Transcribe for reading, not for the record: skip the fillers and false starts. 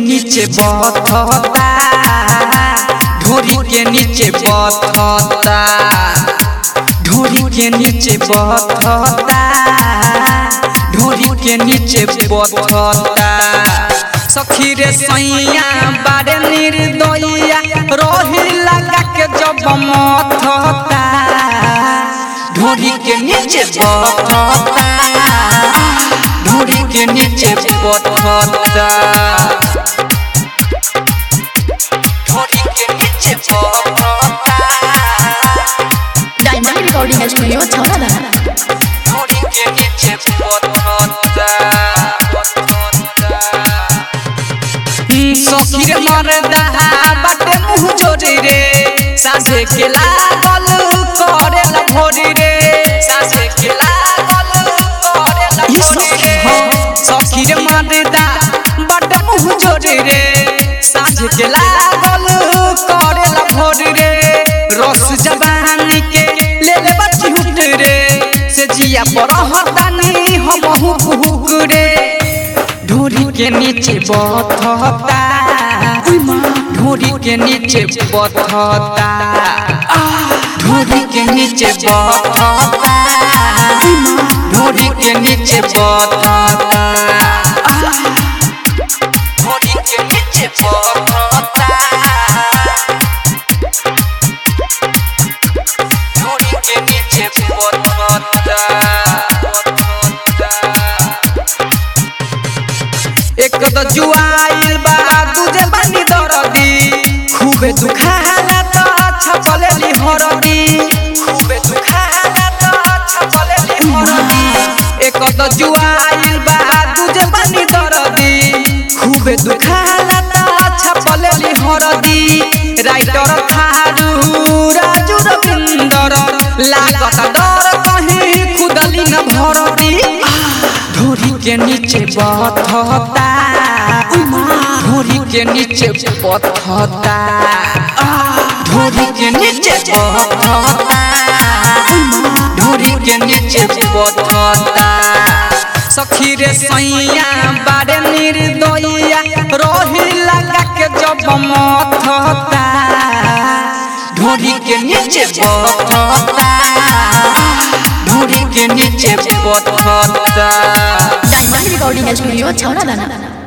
नीचे बथता, ढोरी के नीचे बथता, ढोरी के नीचे बथता, ढोरी के नीचे बथता। सखी रे सैया बारे निर्दयिया रोही लगा के जब मथता, ढोरी के नीचे बथता, ढोरी के नीचे बथता, ढोरी के नीचे बथता। डायमंड रिकॉर्डिंग स्टूडियो छौड़ा ढोरी के नीचे बथता। सखी रे मरदा बाटे मुँह जोड़ी रे, साँझे के लागल करेला भोरी रे, साँझे के लागल करेला भोरी रे। सखी रे मरदा बाटे मुँह जोड़ी रे, साँझे के लागल करेला भोरी रे। रस जवानी के ले ले बच्ची हुक रे, से जिया पर हतानी हम हुक रे। ढोरी के नीचे बथता, ढोरी के नीचे बथता, ढोरी के नीचे बथता, ढोरी के नीचे बथता, ढोरी के नीचे बथता, ढोरी के नीचे बथता। एक तो जुआइल बा तुझे बनी दरदी, खूबे दुखाला तो छपलेली हरदी, खूबे दुखाला तो छपलेली हरदी। एक तो जुआइल बा तुझे बनी दरदी, खूबे दुखाला तो छपलेली हरदी। राइटर थारू राजू रविंदर लागत डर कहीं खुदली न भरदी। ढोरी के नीचे बथता, ढोरी के नीचे बथता, ढोरी के नीचे बथता, ढोरी के नीचे बथता। सखी रे सैया बारे निर्दयिया रोही लगा के जब मथता, ढोरी के नीचे बथता, ढोरी के नीचे बथता। डायमंड रिकॉर्डिंग स्टूडियो छौड़ा।